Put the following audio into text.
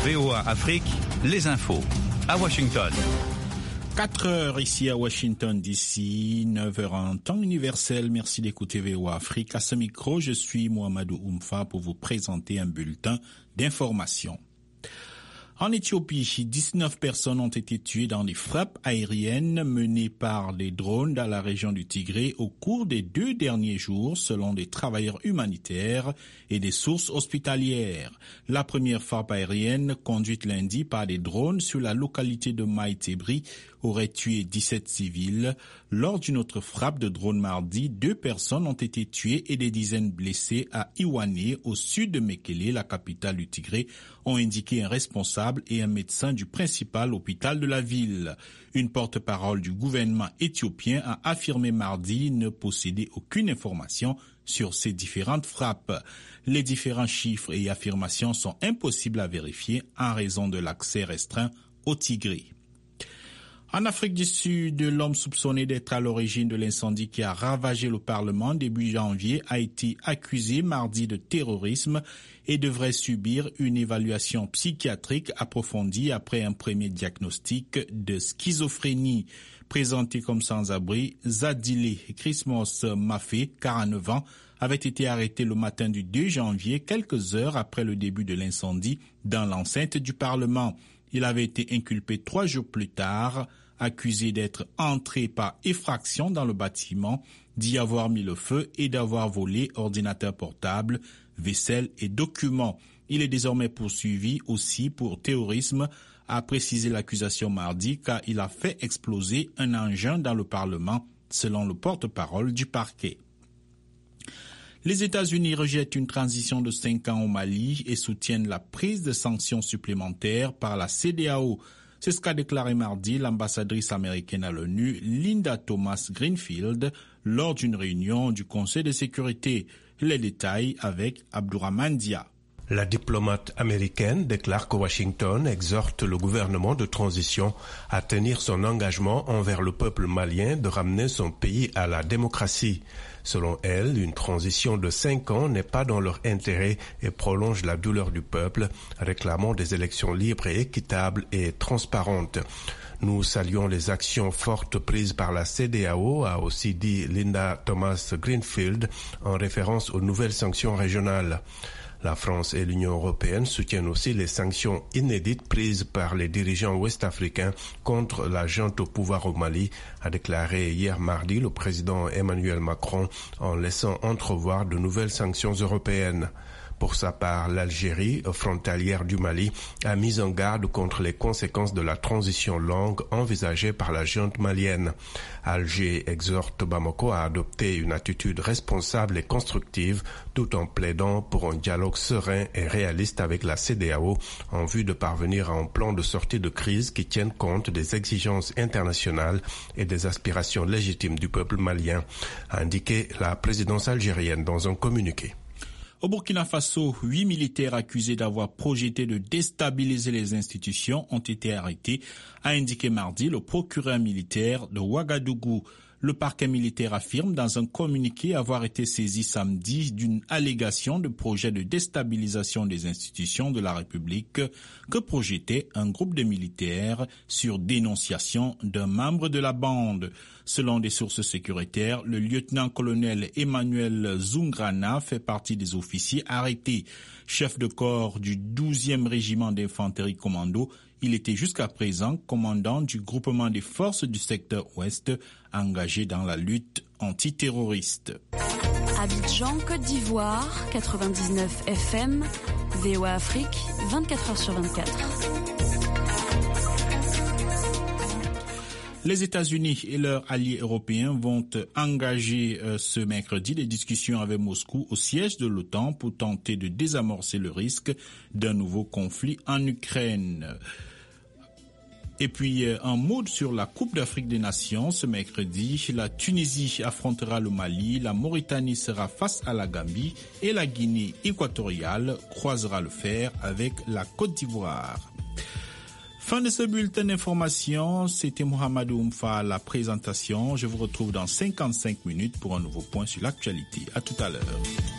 VOA Afrique, les infos. À Washington. 4 heures ici à Washington DC, 9 heures en temps universel. Merci d'écouter VOA Afrique. À ce micro, je suis Mohamedou Oumfa pour vous présenter un bulletin d'information. En Éthiopie, 19 personnes ont été tuées dans des frappes aériennes menées par des drones dans la région du Tigré au cours des 2 derniers jours, selon des travailleurs humanitaires et des sources hospitalières. La première frappe aérienne, conduite lundi par des drones sur la localité de Maïtébri, aurait tué 17 civils. Lors d'une autre frappe de drone mardi, 2 personnes ont été tuées et des dizaines blessées à Iwane, au sud de Mekele, la capitale du Tigré, ont indiqué un responsable et un médecin du principal hôpital de la ville. Une porte-parole du gouvernement éthiopien a affirmé mardi ne posséder aucune information sur ces différentes frappes. Les différents chiffres et affirmations sont impossibles à vérifier en raison de l'accès restreint au Tigré. En Afrique du Sud, l'homme soupçonné d'être à l'origine de l'incendie qui a ravagé le Parlement début janvier a été accusé mardi de terrorisme et devrait subir une évaluation psychiatrique approfondie après un premier diagnostic de schizophrénie. Présenté comme sans-abri, Zadile Christmas Mafé, 49 ans, avait été arrêté le matin du 2 janvier, quelques heures après le début de l'incendie dans l'enceinte du Parlement. Il avait été inculpé 3 jours plus tard, accusé d'être entré par effraction dans le bâtiment, d'y avoir mis le feu et d'avoir volé ordinateur portable, vaisselle et documents. Il est désormais poursuivi aussi pour terrorisme, a précisé l'accusation mardi, car il a fait exploser un engin dans le Parlement, selon le porte-parole du parquet. Les États-Unis rejettent une transition de 5 ans au Mali et soutiennent la prise de sanctions supplémentaires par la CEDEAO. C'est ce qu'a déclaré mardi l'ambassadrice américaine à l'ONU, Linda Thomas-Greenfield, lors d'une réunion du Conseil de sécurité. Les détails avec Abdourahmane Dia. La diplomate américaine déclare que Washington exhorte le gouvernement de transition à tenir son engagement envers le peuple malien de ramener son pays à la démocratie. Selon elle, une transition de 5 ans n'est pas dans leur intérêt et prolonge la douleur du peuple, réclamant des élections libres et équitables et transparentes. Nous saluons les actions fortes prises par la CEDEAO, a aussi dit Linda Thomas-Greenfield, en référence aux nouvelles sanctions régionales. La France et l'Union européenne soutiennent aussi les sanctions inédites prises par les dirigeants ouest-africains contre la junte au pouvoir au Mali, a déclaré hier mardi le président Emmanuel Macron, en laissant entrevoir de nouvelles sanctions européennes. Pour sa part, l'Algérie, frontalière du Mali, a mis en garde contre les conséquences de la transition longue envisagée par la junte malienne. Alger exhorte Bamako à adopter une attitude responsable et constructive, tout en plaidant pour un dialogue serein et réaliste avec la CEDEAO en vue de parvenir à un plan de sortie de crise qui tienne compte des exigences internationales et des aspirations légitimes du peuple malien, a indiqué la présidence algérienne dans un communiqué. Au Burkina Faso, 8 militaires accusés d'avoir projeté de déstabiliser les institutions ont été arrêtés, a indiqué mardi le procureur militaire de Ouagadougou. Le parquet militaire affirme dans un communiqué avoir été saisi samedi d'une allégation de projet de déstabilisation des institutions de la République que projetait un groupe de militaires sur dénonciation d'un membre de la bande. Selon des sources sécuritaires, le lieutenant-colonel Emmanuel Zungrana fait partie des officiers arrêtés. Chef de corps du 12e régiment d'infanterie commando, il était jusqu'à présent commandant du groupement des forces du secteur ouest engagé dans la lutte antiterroriste. Abidjan, Côte d'Ivoire, 99 FM, VOA Afrique, 24 heures sur 24. Les États-Unis et leurs alliés européens vont engager ce mercredi des discussions avec Moscou au siège de l'OTAN pour tenter de désamorcer le risque d'un nouveau conflit en Ukraine. Et puis, un mot sur la Coupe d'Afrique des Nations. Ce mercredi, la Tunisie affrontera le Mali, la Mauritanie sera face à la Gambie et la Guinée équatoriale croisera le fer avec la Côte d'Ivoire. Fin de ce bulletin d'information, c'était Mohamedou Oumfa à la présentation. Je vous retrouve dans 55 minutes pour un nouveau point sur l'actualité. À tout à l'heure.